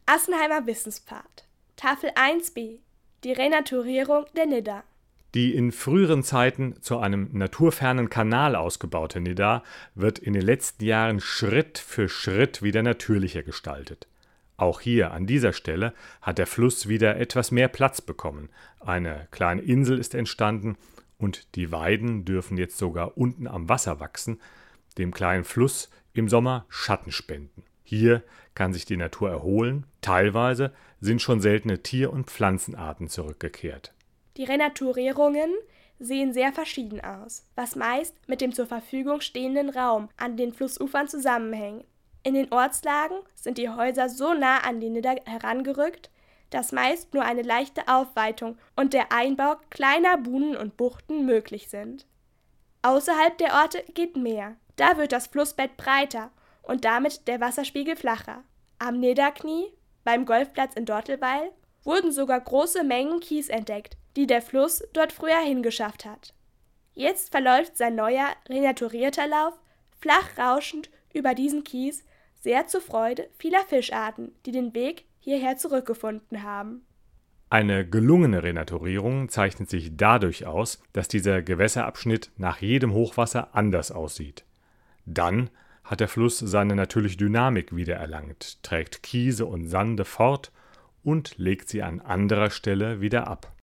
Assenheimer Wissenspfad. Tafel 1b. Die Renaturierung der Nidda. Die in früheren Zeiten zu einem naturfernen Kanal ausgebaute Nidda wird in den letzten Jahren Schritt für Schritt wieder natürlicher gestaltet. Auch hier an dieser Stelle hat der Fluss wieder etwas mehr Platz bekommen. Eine kleine Insel ist entstanden und die Weiden dürfen jetzt sogar unten am Wasser wachsen, dem kleinen Fluss im Sommer Schatten spenden. Hier kann sich die Natur erholen. Teilweise sind schon seltene Tier- und Pflanzenarten zurückgekehrt. Die Renaturierungen sehen sehr verschieden aus, was meist mit dem zur Verfügung stehenden Raum an den Flussufern zusammenhängt. In den Ortslagen sind die Häuser so nah an die Nidda herangerückt, dass meist nur eine leichte Aufweitung und der Einbau kleiner Buhnen und Buchten möglich sind. Außerhalb der Orte geht mehr. Da wird das Flussbett breiter und damit der Wasserspiegel flacher. Am Niddaknie, beim Golfplatz in Dortelweil, wurden sogar große Mengen Kies entdeckt, die der Fluss dort früher hingeschafft hat. Jetzt verläuft sein neuer, renaturierter Lauf flach rauschend über diesen Kies, sehr zur Freude vieler Fischarten, die den Weg hierher zurückgefunden haben. Eine gelungene Renaturierung zeichnet sich dadurch aus, dass dieser Gewässerabschnitt nach jedem Hochwasser anders aussieht. Dann hat der Fluss seine natürliche Dynamik wiedererlangt, trägt Kiese und Sande fort und legt sie an anderer Stelle wieder ab.